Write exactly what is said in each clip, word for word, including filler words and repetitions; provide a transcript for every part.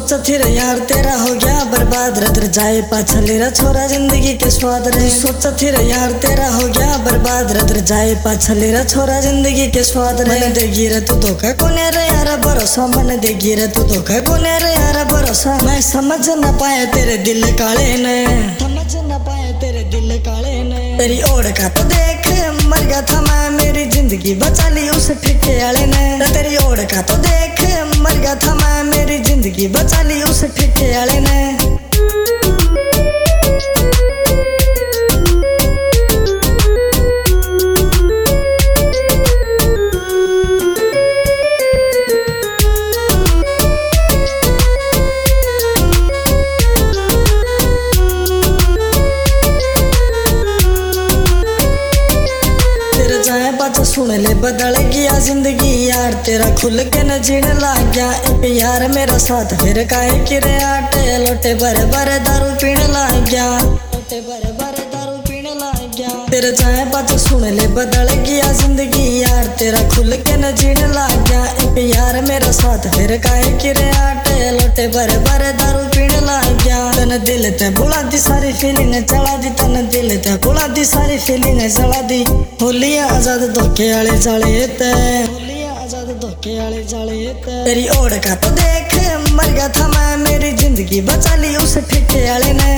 सोचा थी रे यार तेरा हो गया बर्बाद, रतर जाए पाछा लेरा छोरा जिंदगी के स्वाद रे। सोचा थी रे यार तेरा हो गया बर्बाद, रतर जाए पाछा लेरा छोरा जिंदगी के स्वाद रे। मन देगी रे तू धोखा कोने रे यार भरोसा, मन देगी रे तू धोखा कोने रे यार भरोसा। मैं समझ न पाया तेरे दिल काले ने, समझ न पाया तेरे दिल काले ने। तेरी ओढ़ का तो देख मर गया था मैं, मेरी जिंदगी बचा ली उस ठेके वाले ने। तेरी ओढ़ का तो देख मर गया था मैं, मेरी जिंदगी बचा ली उस ठेके वाले ने। बात सुन ले बदल गया जिंदगी यार, तेरा खुल के न जीने लग गया एक यार मेरा साथ। फिर काहे कि रे आटे लोटे भरे भरे दारू पीने लग गया, लोटे भरे भरे दारू पीने लग गया। तेरे चाहे बात सुन ले बदल गया जिंदगी यार, तेरा खुल के न जीने लग गया एक यार मेरा साथ। फिर काहे कि रे आटे लोटे भरे भरे दारू पीने लग गया। तन दिल ते बुला दी सारी फीलिंग चला दी, तन दिल ते बुला दी सारी फीलिंग चला दी। होलिया आजाद धोखे वाले जाले ते, होलिया आजाद धोखे वाले जाले ते। तेरी ओढ़ का तो देख मर गया था मैं, मेरी जिंदगी बचा ली उस ठेके वाले ने।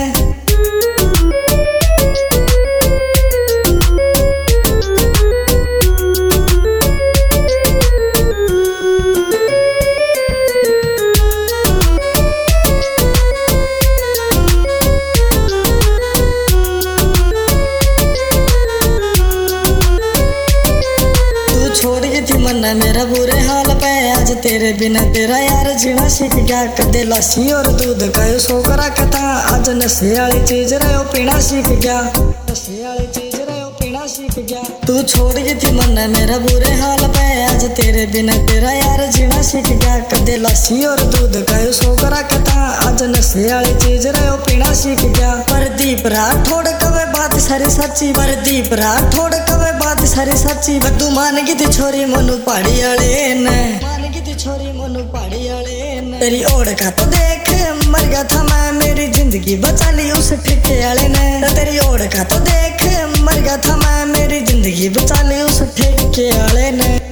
छोड़ गई थी मन्ना मेरा बुरे हाल पे, आज तेरे बिना तेरा यार जीना सीख गया। कदे लस्सी और दूध का यो शौक रखता, आज नशे वाली चीज रहो पीना सीख गया, नशे वाली चीज रहो पीना सीख गया। तू छोड़ गई थी मन्ना मेरा बुरे हाल पे, आज तेरे बिना तेरा यार जीना सीख गया। कदे लस्सी और दूध का यो शौक रखता, आज नशे वाली चीज रहो पीना सीख गया। परदीप राठौड़ कवे बात सारी सच्ची, परदीप राठौड़ कवे बात सारी सच्ची। बद्दू मान गई थी छोरी मनु पहाड़ी वाले ने, मान गई थी छोरी मनु पहाड़ी वाले ने। तेरी ओढ़ का तो देख मर गया था मैं, मेरी जिंदगी बचा ली उस ठेके वाले ने। तेरी ओढ़ का तो देख मर गया था मैं, मेरी जिंदगी बचा ली उस ठेके वाले ने।